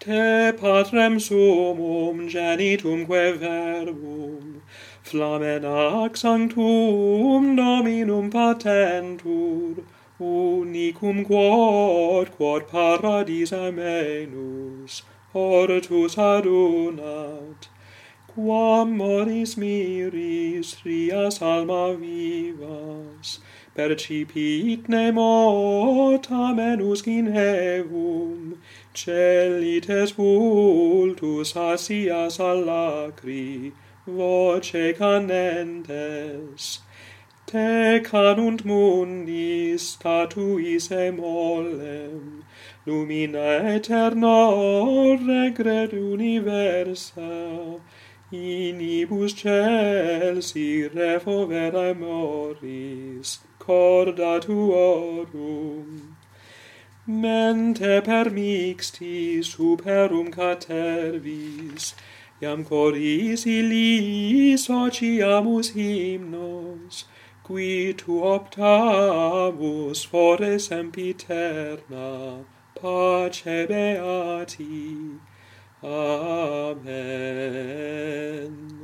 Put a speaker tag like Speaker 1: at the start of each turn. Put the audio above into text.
Speaker 1: Te patrem sumum genitumque verbum, flamen ac sanctum Dominum patentur, unicum quod paradisa menus, hortus adunat, quam moris miris rias alma vivas, percipit nemo tamenus in evum, celites vultus asias alacri, voce canentes, te canunt mundis statuis emolem, lumina eterna regret universa, inibus celsi refover amoris, corda tuorum. Mente permixti superum catervis, iam coris illis sociamus hymnos, qui tu optamus fore sempiterna, pace beati. Amen.